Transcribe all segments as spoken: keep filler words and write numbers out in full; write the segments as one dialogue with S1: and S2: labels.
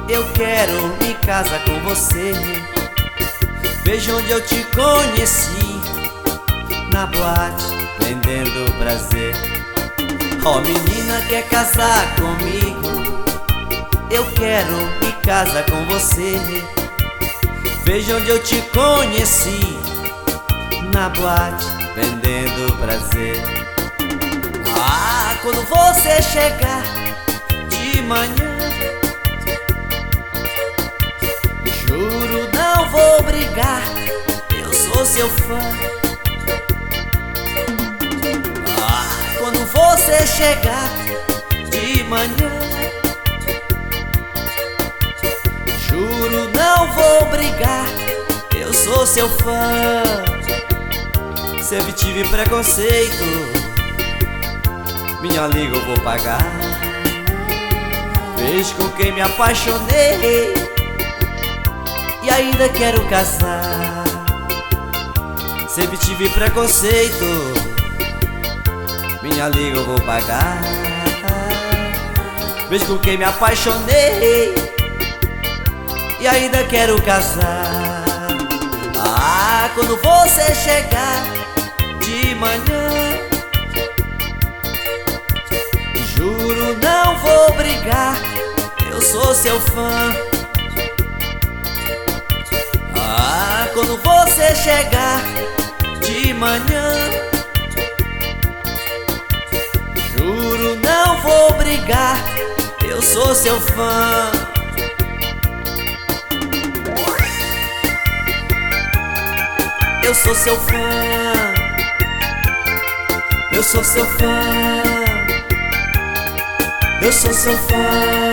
S1: Eu quero me casar com você. Veja onde eu te conheci, na boate, vendendo prazer. Ó, menina, quer casar comigo? Eu quero me casar com você. Veja onde eu te conheci, na boate, vendendo prazer. Ah, quando você chegar de manhã, juro não vou brigar, eu sou seu fã. Ah, quando você chegar de manhã, juro não vou brigar, eu sou seu fã. Sempre tive preconceito, minha liga eu vou pagar. Vejo com quem me apaixonei e ainda quero casar. Sempre tive preconceito, minha liga eu vou pagar. Vejo com quem me apaixonei e ainda quero casar. Ah, quando você chegar de manhã, juro não vou brigar, eu sou seu fã. Ah, quando você chegar de manhã, juro não vou brigar, eu sou seu fã. Eu sou seu fã, eu sou seu fã, eu sou seu fã.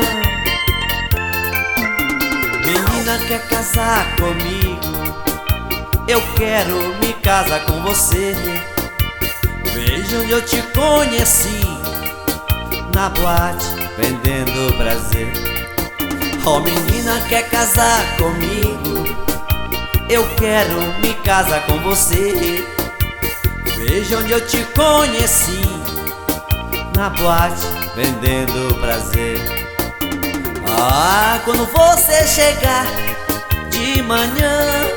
S1: Menina, quer casar comigo? Eu quero me casar com você. Veja onde eu te conheci, na boate, vendendo prazer. Oh, menina, quer casar comigo? Eu quero me casar com você. Veja onde eu te conheci, na boate, vendendo prazer. Ah, quando você chegar de manhã,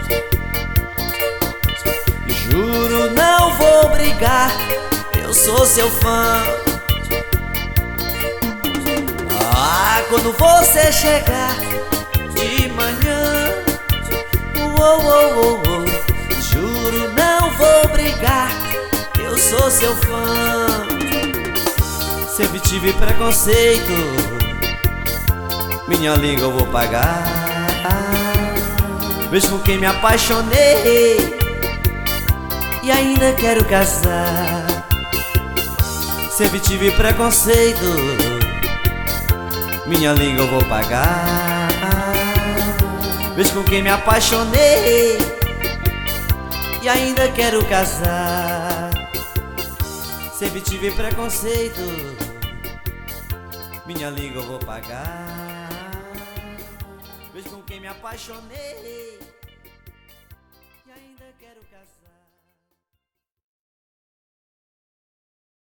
S1: juro não vou brigar, eu sou seu fã. Ah, quando você chegar de manhã, oh, oh, oh, oh, juro não vou brigar, eu sou seu fã. Sempre tive preconceito, minha língua eu vou pagar. Vejo com quem me apaixonei e ainda quero casar. Sempre tive preconceito, minha língua eu vou pagar. Vejo com quem me apaixonei e ainda quero casar. Sempre tive preconceito, minha língua eu vou pagar. Vejo com quem me apaixonei